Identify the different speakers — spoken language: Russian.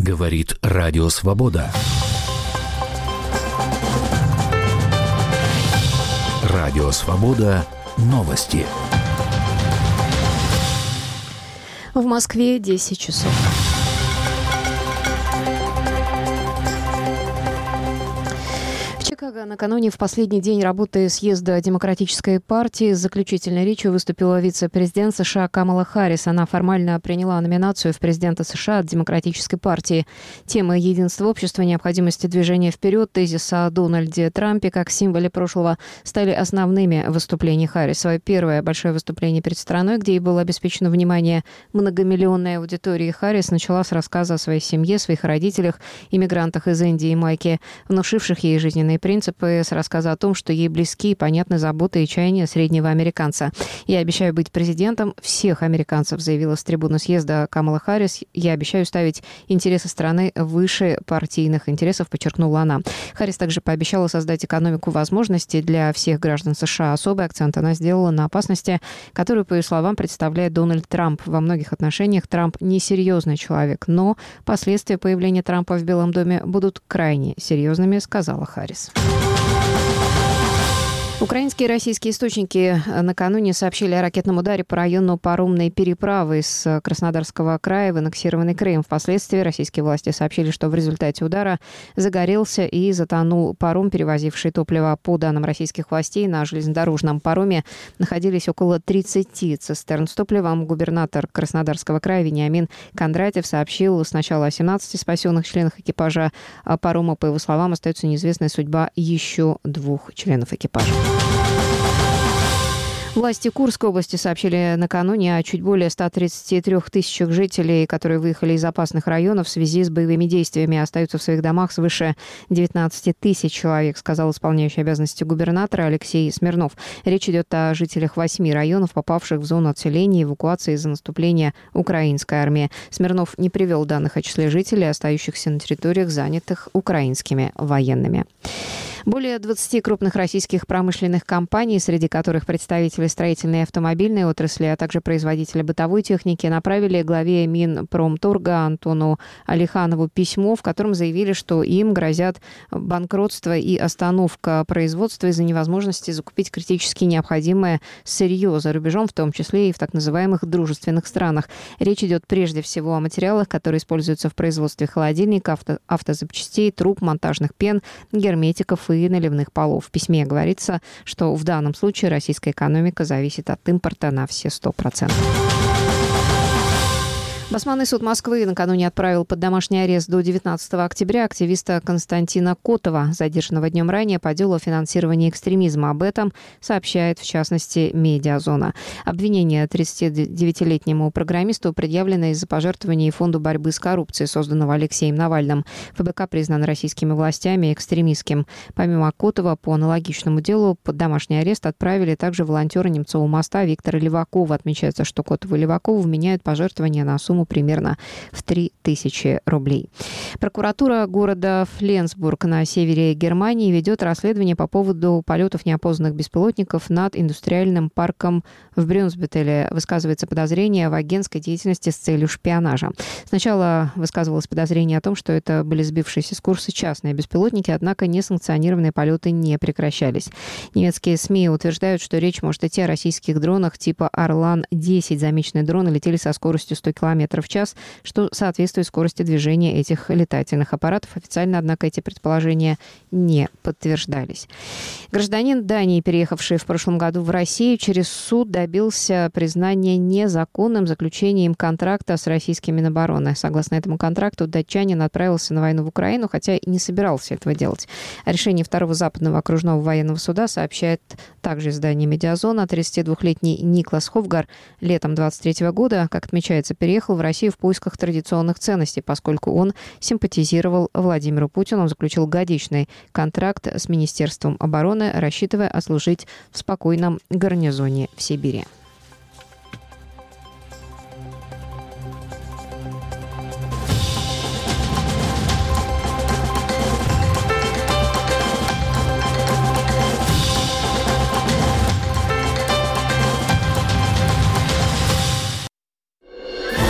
Speaker 1: Говорит Радио Свобода. Радио Свобода. Новости.
Speaker 2: В Москве 10 часов. Накануне, в последний день работы съезда Демократической партии, с заключительной речью выступила вице-президент США Камала Харрис. Она формально приняла номинацию в президенты США от Демократической партии. Темы единства общества, необходимости движения вперед, тезиса о Дональде Трампе как символе прошлого стали основными выступлений Харрис. Свое первое большое выступление перед страной, где ей было обеспечено внимание многомиллионной аудитории, Харрис начала с рассказа о своей семье, своих родителях, иммигрантах из Индии и Майки, внушивших ей жизненные принципы, с рассказа о том, что ей близки и понятны заботы и чаяния среднего американца. «Я обещаю быть президентом всех американцев», заявила с трибуны съезда Камала Харрис. «Я обещаю ставить интересы страны выше партийных интересов», подчеркнула она. Харрис также пообещала создать экономику возможностей для всех граждан США. Особый акцент она сделала на опасности, которую, по ее словам, представляет Дональд Трамп. Во многих отношениях Трамп несерьезный человек, но последствия появления Трампа в Белом доме будут крайне серьезными, сказала Харрис. Украинские и российские источники накануне сообщили о ракетном ударе по району паромной переправы из Краснодарского края в аннексированный Крым. Впоследствии российские власти сообщили, что в результате удара загорелся и затонул паром, перевозивший топливо. По данным российских властей, на железнодорожном пароме находились около 30 цистерн с топливом. Губернатор Краснодарского края Вениамин Кондратьев сообщил сначала о 17 спасенных членах экипажа парома. По его словам, остается неизвестной судьба еще 2 членов экипажа. Власти Курской области сообщили накануне о чуть более 133 тысячах жителей, которые выехали из опасных районов в связи с боевыми действиями. Остаются в своих домах свыше 19 тысяч человек, сказал исполняющий обязанности губернатора Алексей Смирнов. Речь идет о жителях 8 районов, попавших в зону отселения и эвакуации из-за наступления украинской армии. Смирнов не привел данных о числе жителей, остающихся на территориях, занятых украинскими военными. Более 20 крупных российских промышленных компаний, среди которых представители строительной и автомобильной отрасли, а также производители бытовой техники, направили главе Минпромторга Антону Алиханову письмо, в котором заявили, что им грозят банкротство и остановка производства из-за невозможности закупить критически необходимое сырье за рубежом, в том числе и в так называемых дружественных странах. Речь идет прежде всего о материалах, которые используются в производстве холодильников, автозапчастей, труб, монтажных пен, герметиков и наливных полов. В письме говорится, что в данном случае российская экономика зависит от импорта на все 100%. Басманный суд Москвы накануне отправил под домашний арест до 19 октября активиста Константина Котова, задержанного днем ранее по делу о финансировании экстремизма. Об этом сообщает, в частности, «Медиазона». Обвинение 39-летнему программисту предъявлено из-за пожертвований Фонду борьбы с коррупцией, созданного Алексеем Навальным. ФБК признан российскими властями экстремистским. Помимо Котова, по аналогичному делу под домашний арест отправили также волонтера Немцова моста Виктора Левакова. Отмечается, что Котову и Левакову вменяют пожертвования на сумму примерно в 3000 рублей. Прокуратура города Фленсбург на севере Германии ведет расследование по поводу полетов неопознанных беспилотников над индустриальным парком в Брюнсбютеле. Высказывается подозрение в агентской деятельности с целью шпионажа. Сначала высказывалось подозрение о том, что это были сбившиеся с курса частные беспилотники, однако несанкционированные полеты не прекращались. Немецкие СМИ утверждают, что речь может идти о российских дронах типа «Орлан-10». Замеченные дроны летели со скоростью 100 км в час, что соответствует скорости движения этих летательных аппаратов. Официально, однако, эти предположения не подтверждались. Гражданин Дании, переехавший в прошлом году в Россию, через суд добился признания незаконным заключением контракта с российским Минобороны. Согласно этому контракту, датчанин отправился на войну в Украину, хотя и не собирался этого делать. О решении Второго Западного окружного военного суда сообщает также издание «Медиазона». 32-летний Никлас Хофгар летом 23 года, как отмечается, переехал в Россию в поисках традиционных ценностей, поскольку он симпатизировал Владимиру Путину. Он заключил годичный контракт с Министерством обороны, рассчитывая отслужить в спокойном гарнизоне в Сибири.